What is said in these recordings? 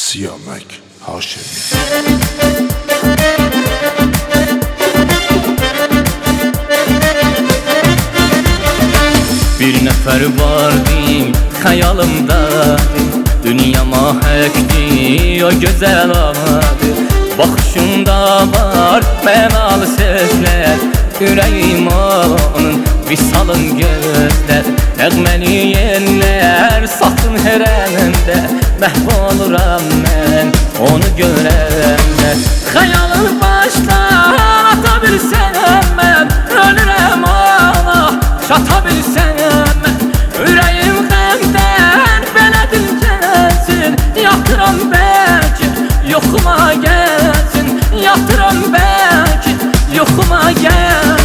Siyamak Haşim. Bir nefer vardı hayalımda, dünyama həkdi o güzel amadı. Baxışında var mənalı sözlər, ürəyim onun visalın gözlər. Nəğməni yerlər satın hərəmində, məhv oluram mən onu görəndə. Xəyalın başlar ata bilsənəm mən, ölürəm ona çata bilsənəm mən. Ürəyim qəmdən belə dilcəsin, yatıram bəlkə yoxuma gəlsin. Yatıram bəlkə yoxuma gəlsin.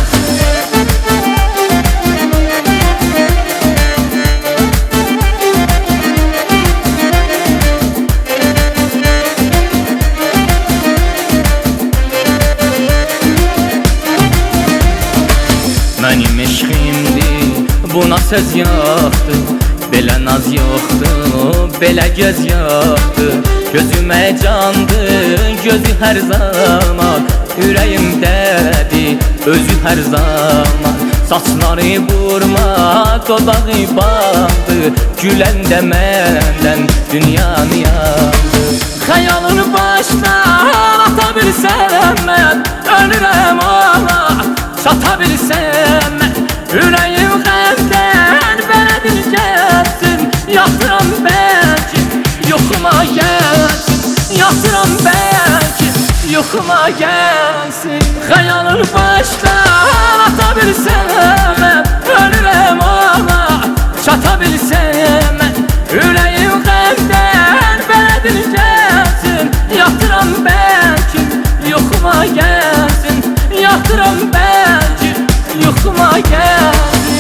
Mənim eşqimdir, buna söz yoxdur. Belə naz yoxdur, belə göz yoxdur. Gözümə candır, gözü hər zaman. Ürəyimdədir, özü hər zaman. Saçları vurma, dodağı bandı. Güləndə məndən dünyanı yandı. Xəyalın başdan ata bilsəm mən, ölürəm ona çata bilsəm mən. Ürəyim qəmdən belə dilcəsin, yatıram bəlkə yoxuma gəlsin. Yatıram bəlkə yoxuma gəlsin. Xəyalın başdan ata bilsəm mən, ölürəm ona çata bilsəm mən. Ürəyim qəmdən belə dilcəsin, yatıram bəlkə yoxuma gəlsin. Yatıram bəlkə yoxuma gəlsin.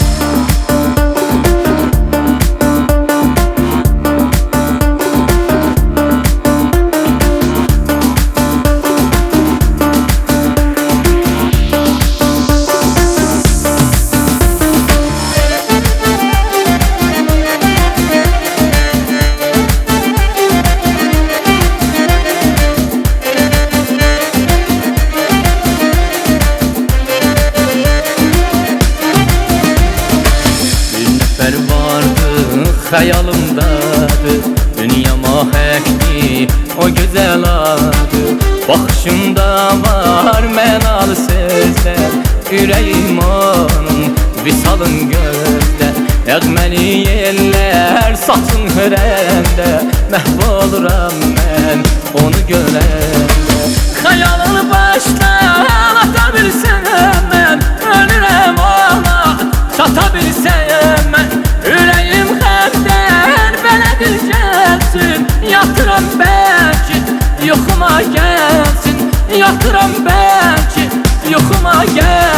Xəyalımdadır, dünyama həkdi o gözəl adı. Baxışında var mənalı sözlər, ürəyim onun visalın gözlər. Nəğməni yerlər saçın hörəndə, məhv oluram mən onu görəndə. Xəyalın başdan ata bilsəm mən, ölürəm ona çata bilsəm mən. Ürəyim qəmdən belə dilcəsin, yatıram bəlkə yoxuma gəlsin. Yatıram bəlkə yoxuma gəlsin.